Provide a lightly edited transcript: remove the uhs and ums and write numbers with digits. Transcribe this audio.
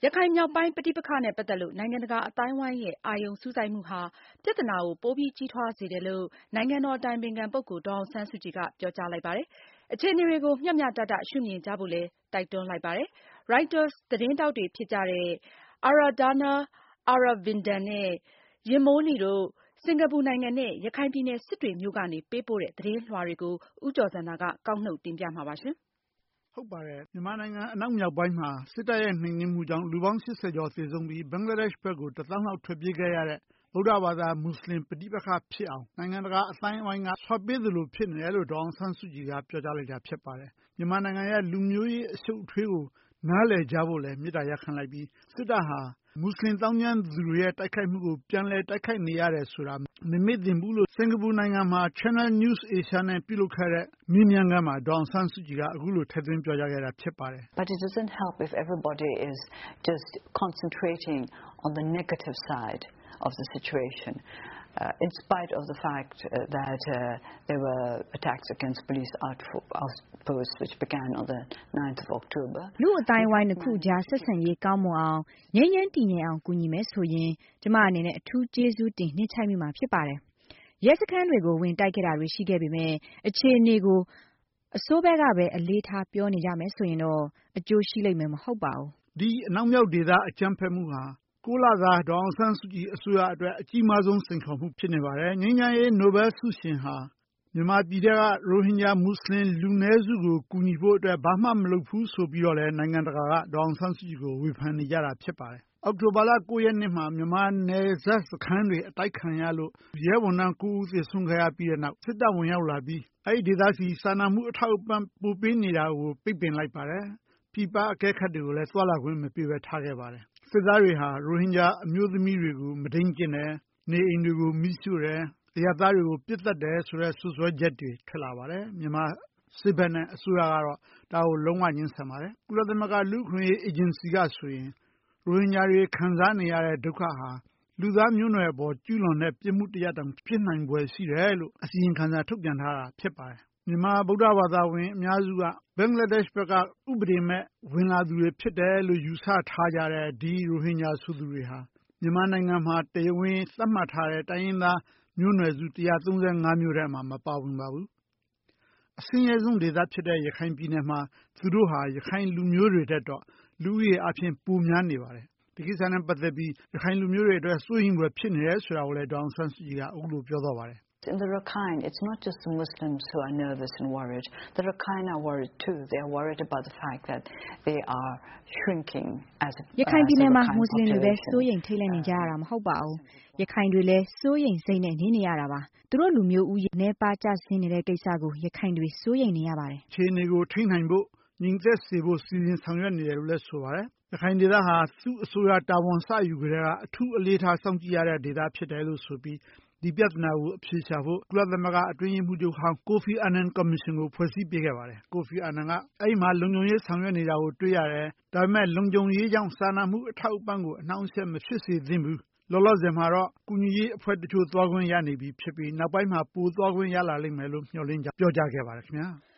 ရခိုင်မြောက်ပိုင်းပဋိပက္ခနဲ့ပတ်သက်လို့နိုင်ငံတကာအသိုင်းအဝိုင်းရဲ့အာရုံစူးစိုက်မှုဟာပြဿနာကိုပိုပြီးကြီးထွားစေတယ်လို့နိုင်ငံတော်အတိုင်ပင်ခံပုဂ္ဂိုလ်ဒေါ်အောင်ဆန်းစုကြည်ကပြောကြားလိုက်ပါတယ်။အခြေအနေတွေကိုမျှမျှတတရှုမြင်ကြဖို့လည်းတိုက်တွန်းလိုက်ပါတယ်။ Reuters သတင်းထောက်တွေဖြစ်ကြတဲ့ Aradhana Aravindan နဲ့ Yingmo Li တို့ စင်္ကာပူနိုင်ငံနဲ့ရခိုင်ပြည်နယ်စစ်တွေမြို့ကနေပေးပို့တဲ့သတင်းလွှာတွေကို ဦးကျော်ဇံသာကကောက်နှုတ်တင်ပြမှာပါ။ဟုတ်ပါတယ်။မြန်မာနိုင်ငံအနောက်မြောက်ပိုင်းမှာစစ်တပ်ရဲ့နှိမ်နင်းမှုကြောင့်လူပေါင်း80ကျော်သေဆုံးပြီးဘင်္ဂလားဒေ့ရှ်ဘက်ကို1သောင်းလောက်ထွက်ပြေးခဲ့ရတဲ့ဗုဒ္ဓဘာသာမွတ်စလင်ပဋိပက္ခဖြစ်အောင်နိုင်ငံတကာအသိုင်းအဝိုင်းကဆွပေးသလိုဖြစ်နေတယ်လို့ဒေါ်အောင်ဆန်းစုကြည်ကပြောကြားလိုက်တာဖြစ်ပါတယ်။မြန်မာနိုင်ငံရဲ့လူမျိုးရေးအရှုပ်အထွေးကိုနားလည်ကြဖို့လည်းမေတ္တာရပ်ခံလိုက်ပြီးစစ်တပ်ဟာမွတ်စလင်သောင်းကျန်းသူတွေရဲ့တိုက်ခိုက်မှုကိုပြန်လည်တိုက်ခိုက်နေရတယ်ဆိုတာမမေ့သင့်ဘူးလို့စင်္ကာပူနိုင်ငံမှာ Channel News Asia နဲ့ပြုလုပ်ခဲ့တဲ့မေးမြန်းခန်းမှာဒေါ်အောင်ဆန်းစုကြည်ကအခုလိုထည့်သွင်းပြောကြားခဲ့တာဖြစ်ပါတယ်။ But it doesn't help if everybody is just concentrating on the negative side of the situation. In spite of the fact that there were attacks against police outposts which began on the 9th of October. လူအတိုင်းဝိုင်းတစ်ခုကြားဆက်ဆံရေးကောင်းမွန်အောင်ငြိမ်းချမ်းတည်ငြိမ်အောင်ကူညီမယ်ဆိုရင်ကျမအနေနဲ့အထူးကျေးဇူးတင်နှိမ့်ချိုက်မိမှာဖြစ်ပါတယ်။ရဲစခန်းတွေကိုဝင်တိုက်ခဲ့တာတွေရှိခဲ့ပေမဲ့အခြေအနေကိုအစိုးဘက်ကပဲအလေးထားပြောနေကြမယ်ဆိုရင်တော့အကျိုးရှိလိမ့်မယ်မဟုတ်ပါဘူး။ဒီအနောက်မြောက်ဒေသအကြမ်းဖက်မှုဟာ6လသာဒေါ်အောင်ဆန်းစုကြည်အစိုးရအတွက်အကြီးမားဆုံးစိန်ခေါ်မှုဖြစ်နေပါတယ်။ငြိမ်းချမ်းရေးနိုဘယ်ဆုရှင်ဟာမြန်မာပြည်ထဲကရိုဟင်ဂျာမွတ်စလင်လူနည်းစုကိုကူညီဖို့အတွက်ဘာမှမလုပ်ဘူးဆိုပြီးတော့လည်းနိုင်ငံတကာကဒေါ်အောင်ဆန်းစုကြည်ကိုဝေဖန်နေကြတာဖြစ်ပါတယ်။အောက်တိုဘာလ9ရက်နေ့မှာမြန်မာနယ်စပ်စခန်းတွေအတိုက်ခံရလို့ရဲဝန်ထမ်း9ဦးသေဆုံးခဲ့ရပြီးတဲ့နောက်စစ်တပ်ဝင်ရောက်လာပြီးအဲဒီဒေသစီစာနာမှုအထောက်အပံ့ပို့ပေးနေတာကိုပိတ်ပင်လိုက်ပါတယ်။ပြည်ပအကဲခတ်တွေကိုလည်းသွားလာခွင့်မပေးဘဲထားခဲ့ပါတယ်။စစ်သားတွေဟာရိုဟင်ဂျာအမျိုးသမီးတွေကိုမုဒိန်းကျင့်တယ်နေအိမ်တွေကိုမီးရှို့တယ်အရပ်သားတွေကိုပစ်သတ်တယ်ဆိုတဲ့စွပ်စွဲချက်တွေထွက်လာပါတယ်။မြန်မာစစ်ဘက်နဲ့အစိုးရကတော့ဒါကိုလုံးဝငြင်းဆန်ပါတယ်။ကုလသမဂ္ဂလူ့အခွင့်အရေးအေဂျင်စီကဆိုရင်ရိုဟင်ဂျာတွေခံစားနေရတဲ့ဒုက္ခဟာလူသားမျိုးနွယ်အပေါ်ကျူးလွန်တဲ့ပြစ်မှုတရားတောင်ဖြစ်နိုင်ဖွယ်ရှိတယ်လို့အစီရင်ခံစာထုတ်ပြန်ထားတာဖြစ်ပါတယ်။မြန်မာဗုဒ္ဓဘာသာဝင်အများစုကဘင်္ဂလားဒေ့ရှ်ဘက်ကဥပဒေမဲ့ဝင်လာသူတွေဖြစ်တယ်လို့ယူဆထားကြတဲ့ဒီရိုဟင်ဂျာဆိုသူတွေဟာမြန်မာနိုင်ငံမှာတရားဝင်သတ်မှတ်ထားတဲ့တိုင်းရင်းသားမျိုးနွယ်စု135မျိုးထဲမှာမပါဝင်ပါဘူး။အဆင်းရဲဆုံးဒေသဖြစ်တဲ့ရခိုင်ပြည်နယ်မှာသူတို့ဟာရခိုင်လူမျိုးတွေတက်တော့လူဦးရေအပြင်ပိုများနေပါတယ်။ဒီကိစ္စနဲ့ပတ်သက်ပြီးရခိုင်လူမျိုးတွေအတွက်စိုးရိမ်ဖွယ်ဖြစ်နေတယ်ဆိုတာကိုလည်းဒေါ်အောင်ဆန်းစုကြည်ကအခုလိုပြောသွားပါတယ်။ In the Rakhine, it's not just the Muslims who are nervous and worried. The Rakhine are worried too. They are worried about the fact that they are shrinking as a ရခိုင်ပြည်နယ်မှာမွတ်စလင်တွေပဲစိုးရိမ်ထိတ်လန့်နေကြရတာမဟုတ်ပါဘူး။ရခိုင်တွေလည်းစိုးရိမ်စိတ်နဲ့နေနေရတာပါ။သူတို့လူမျိုးဦးရေနှဲပါကျဆင်းနေတဲ့ကိစ္စကိုရခိုင်တွေစိုးရိမ်နေရပါတယ်။အခြေအနေကိုထိန်းနိုင်ဖို့ညီသက်စေဖို့စီစဉ်ဆောင်ရွက်နေတယ်လို့လည်းဆိုပါတယ်။ရခိုင်ဒေသဟာသူ့အစိုးရတာဝန်စယူကြတဲ့ကအထူးအလေးထားစောင့်ကြည့်ရတဲ့ဒေသဖြစ်တယ်လို့ဆိုပြီးဒီပြဿနာကိုအဖြေရှာဖို့ကုလသမဂ္ဂအတွင်းရေးမှူးချုပ်ဟောင်းကိုဖီအာနန်ကော်မရှင်ကိုဖွဲ့စည်းပေးခဲ့ပါတယ်။ကိုဖီအာနန်ကအဲဒီမှာလုံခြုံရေးဆောင်ရွက်နေတာကိုတွေ့ရတယ်။ဒါပေမဲ့လုံခြုံရေးကြောင့်စာနာမှုအထောက်အပံ့ကိုအနှောင့်အယှက်မဖြစ်စေသင့်ဘူး။လောလောဆယ်မှာတော့ကူညီရေးအဖွဲ့တချို့သွားခွင့်ရနေပြီဖြစ်ပြီးနောက်ပိုင်းမှာပိုသွားခွင့်ရလာလိမ့်မယ်လို့မျှော်လင့်ကြောင်းပြောကြားခဲ့ပါတယ်ခင်ဗျာ။